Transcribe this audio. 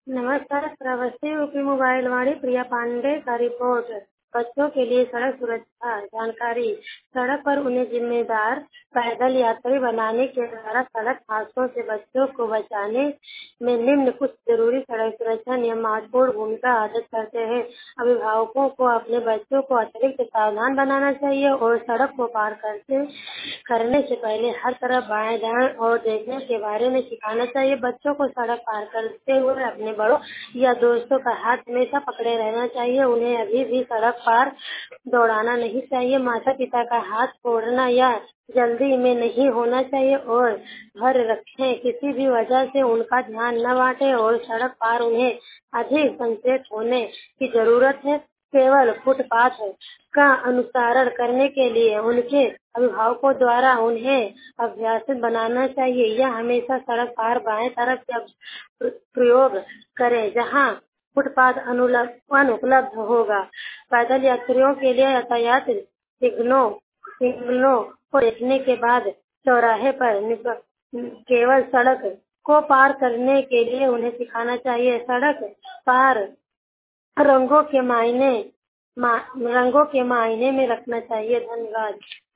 नमस्कार, प्रवासी UP mobile Vaani Priya Pandey का रिपोर्ट। बच्चों के लिए सड़क सुरक्षा जानकारी। सड़क पर उन्हें जिम्मेदार पैदल यात्री बनाने के द्वारा सड़क हादसों से बच्चों को बचाने में निम्न कुछ जरूरी सड़क सुरक्षा नियम महत्वपूर्ण भूमिका अदा करते हैं। अभिभावकों को अपने बच्चों को अतिरिक्त सावधान बनाना चाहिए और सड़क को पार करने से पहले हर तरफ बाएं दाएं और देखने के बारे में सिखाना चाहिए। बच्चों को सड़क पार करते हुए अपने बड़ों या दोस्तों का हाथ हमेशा पकड़े रहना चाहिए। उन्हें अभी भी सड़क पार दौड़ाना नहीं चाहिए। माता पिता का हाथ छोड़ना या जल्दी में नहीं होना चाहिए और घर रखें। किसी भी वजह से उनका ध्यान न बांटे और सड़क पार उन्हें अधिक सचेत होने की जरूरत है। केवल फुटपाथ का अनुसरण करने के लिए उनके अभिभावकों द्वारा उन्हें अभ्यासित बनाना चाहिए। यह हमेशा सड़क पार बाएं तरफ का प्रयोग करें जहां फुटपाथ अनुपलब्ध होगा। पैदल यात्रियों के लिए यातायात सिग्नलों को देखने के बाद चौराहे पर केवल सड़क को पार करने के लिए उन्हें सिखाना चाहिए। सड़क पार रंगों के मायने में रखना चाहिए। धन्यवाद।